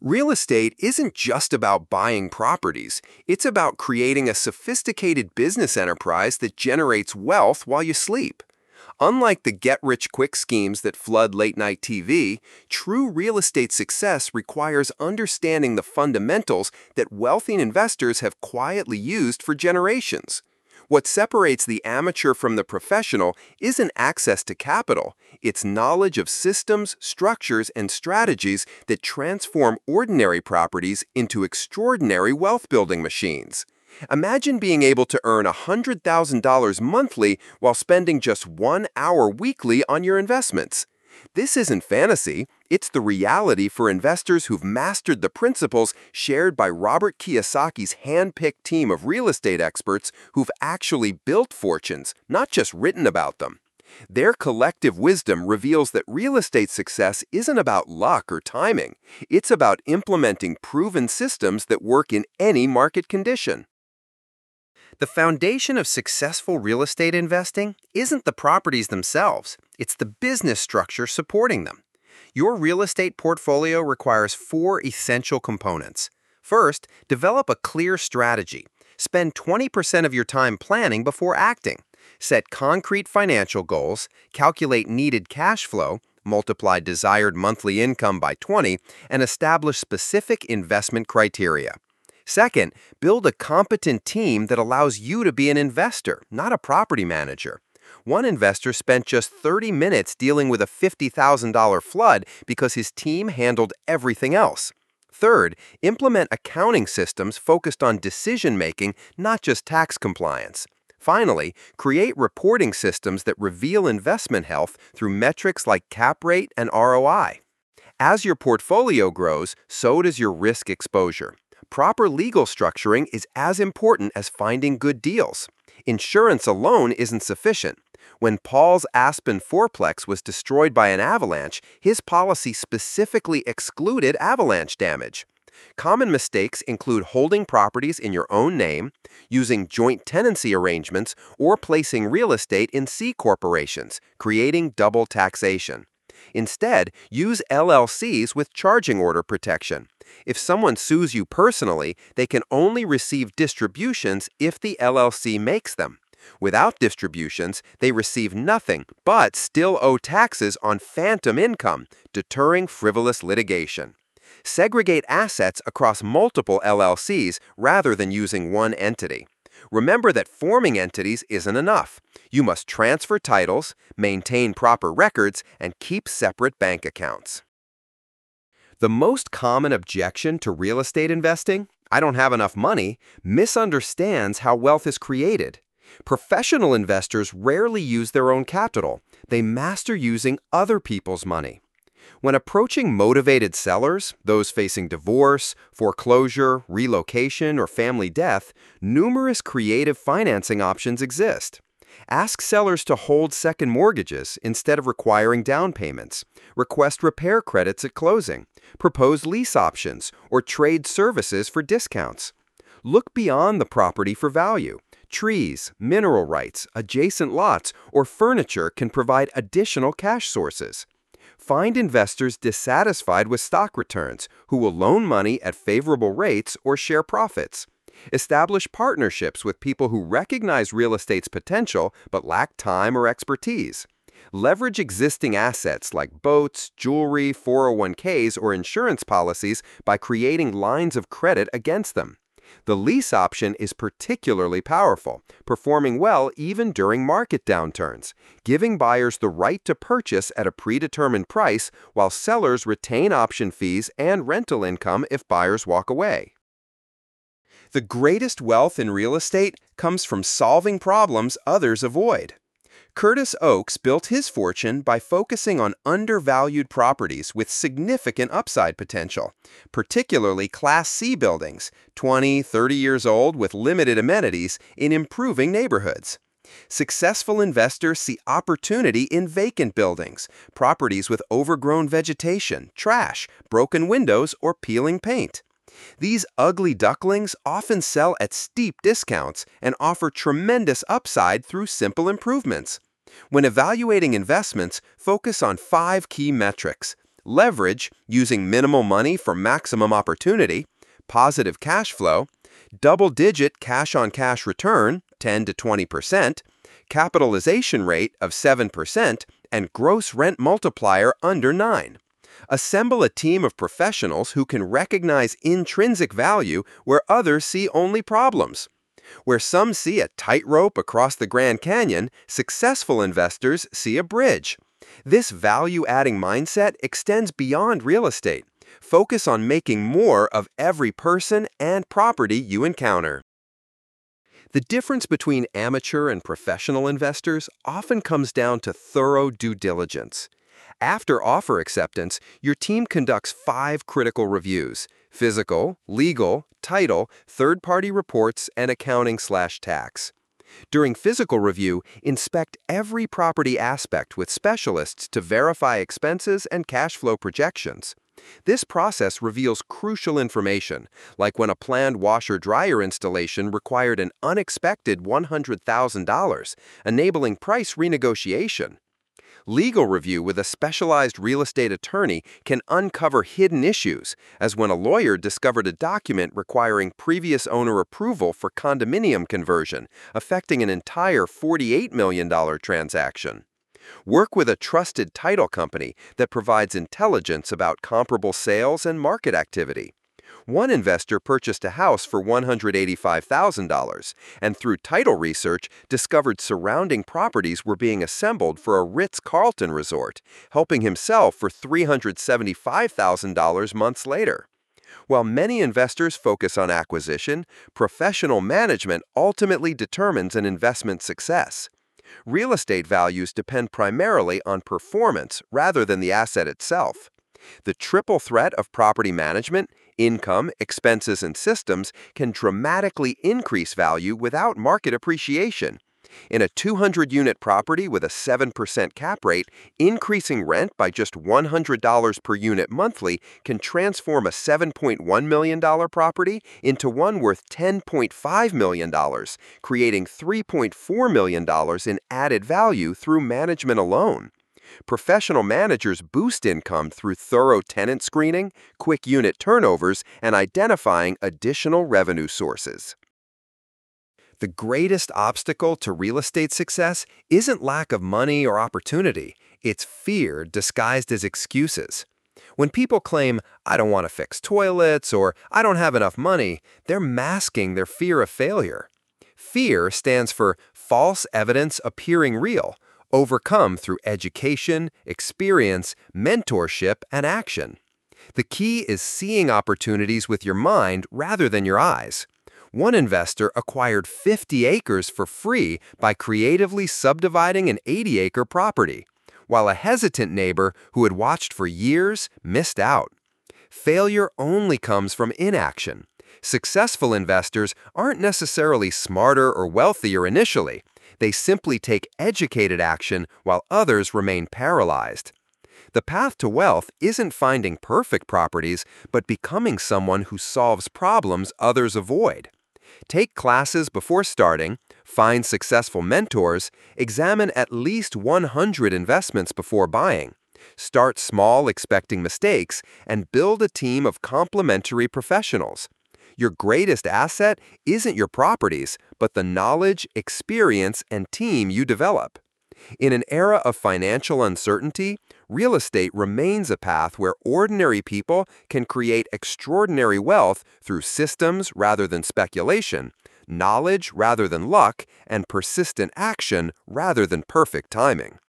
Real estate isn't just about buying properties, it's about creating a sophisticated business enterprise that generates wealth while you sleep. Unlike the get-rich-quick schemes that flood late-night TV, true real estate success requires understanding the fundamentals that wealthy investors have quietly used for generations. What separates the amateur from the professional isn't access to capital, it's knowledge of systems, structures, and strategies that transform ordinary properties into extraordinary wealth-building machines. Imagine being able to earn $100,000 monthly while spending just 1 hour weekly on your investments. This isn't fantasy, it's the reality for investors who've mastered the principles shared by Robert Kiyosaki's hand-picked team of real estate experts who've actually built fortunes, not just written about them. Their collective wisdom reveals that real estate success isn't about luck or timing. It's about implementing proven systems that work in any market condition. The foundation of successful real estate investing isn't the properties themselves, it's the business structure supporting them. Your real estate portfolio requires 4 essential components. First, develop a clear strategy. Spend 20% of your time planning before acting. Set concrete financial goals, calculate needed cash flow, multiply desired monthly income by 20, and establish specific investment criteria. Second, build a competent team that allows you to be an investor, not a property manager. One investor spent just 30 minutes dealing with a $50,000 flood because his team handled everything else. Third, implement accounting systems focused on decision-making, not just tax compliance. Finally, create reporting systems that reveal investment health through metrics like cap rate and ROI. As your portfolio grows, so does your risk exposure. Proper legal structuring is as important as finding good deals. Insurance alone isn't sufficient. When Paul's Aspen fourplex was destroyed by an avalanche, his policy specifically excluded avalanche damage. Common mistakes include holding properties in your own name, using joint tenancy arrangements, or placing real estate in C corporations, creating double taxation. Instead, use LLCs with charging order protection. If someone sues you personally, they can only receive distributions if the LLC makes them. Without distributions, they receive nothing but still owe taxes on phantom income, deterring frivolous litigation. Segregate assets across multiple LLCs rather than using one entity. Remember that forming entities isn't enough. You must transfer titles, maintain proper records, and keep separate bank accounts. The most common objection to real estate investing, "I don't have enough money," misunderstands how wealth is created. Professional investors rarely use their own capital. They master using other people's money. When approaching motivated sellers, those facing divorce, foreclosure, relocation, or family death, numerous creative financing options exist. Ask sellers to hold second mortgages instead of requiring down payments. Request repair credits at closing. Propose lease options or trade services for discounts. Look beyond the property for value. Trees, mineral rights, adjacent lots, or furniture can provide additional cash sources. Find investors dissatisfied with stock returns who will loan money at favorable rates or share profits. Establish partnerships with people who recognize real estate's potential but lack time or expertise. Leverage existing assets like boats, jewelry, 401ks, or insurance policies by creating lines of credit against them. The lease option is particularly powerful, performing well even during market downturns, giving buyers the right to purchase at a predetermined price while sellers retain option fees and rental income if buyers walk away. The greatest wealth in real estate comes from solving problems others avoid. Curtis Oaks built his fortune by focusing on undervalued properties with significant upside potential, particularly Class C buildings, 20, 30 years old with limited amenities, in improving neighborhoods. Successful investors see opportunity in vacant buildings, properties with overgrown vegetation, trash, broken windows, or peeling paint. These ugly ducklings often sell at steep discounts and offer tremendous upside through simple improvements. When evaluating investments, focus on 5 key metrics: leverage, using minimal money for maximum opportunity, positive cash flow, double-digit cash-on-cash return, 10 to 20%, capitalization rate of 7%, and gross rent multiplier under 9. Assemble a team of professionals who can recognize intrinsic value where others see only problems. Where some see a tightrope across the Grand Canyon, successful investors see a bridge. This value-adding mindset extends beyond real estate. Focus on making more of every person and property you encounter. The difference between amateur and professional investors often comes down to thorough due diligence. After offer acceptance, your team conducts 5 critical reviews: physical, legal, title, third-party reports, and accounting/tax. During physical review, inspect every property aspect with specialists to verify expenses and cash flow projections. This process reveals crucial information, like when a planned washer-dryer installation required an unexpected $100,000, enabling price renegotiation. Legal review with a specialized real estate attorney can uncover hidden issues, as when a lawyer discovered a document requiring previous owner approval for condominium conversion, affecting an entire $48 million transaction. Work with a trusted title company that provides intelligence about comparable sales and market activity. One investor purchased a house for $185,000 and through title research discovered surrounding properties were being assembled for a Ritz-Carlton resort, helping him sell for $375,000 months later. While many investors focus on acquisition, professional management ultimately determines an investment's success. Real estate values depend primarily on performance rather than the asset itself. The triple threat of property management, income, expenses, and systems can dramatically increase value without market appreciation. In a 200-unit property with a 7% cap rate, increasing rent by just $100 per unit monthly can transform a $7.1 million property into one worth $10.5 million, creating $3.4 million in added value through management alone. Professional managers boost income through thorough tenant screening, quick unit turnovers, and identifying additional revenue sources. The greatest obstacle to real estate success isn't lack of money or opportunity, it's fear disguised as excuses. When people claim, "I don't want to fix toilets," or "I don't have enough money," they're masking their fear of failure. Fear stands for false evidence appearing real, overcome through education, experience, mentorship, and action. The key is seeing opportunities with your mind rather than your eyes. One investor acquired 50 acres for free by creatively subdividing an 80-acre property, while a hesitant neighbor who had watched for years missed out. Failure only comes from inaction. Successful investors aren't necessarily smarter or wealthier initially. They simply take educated action while others remain paralyzed. The path to wealth isn't finding perfect properties, but becoming someone who solves problems others avoid. Take classes before starting, find successful mentors, examine at least 100 investments before buying. Start small expecting mistakes, and build a team of complementary professionals. Your greatest asset isn't your properties, but the knowledge, experience, and team you develop. In an era of financial uncertainty, real estate remains a path where ordinary people can create extraordinary wealth through systems rather than speculation, knowledge rather than luck, and persistent action rather than perfect timing.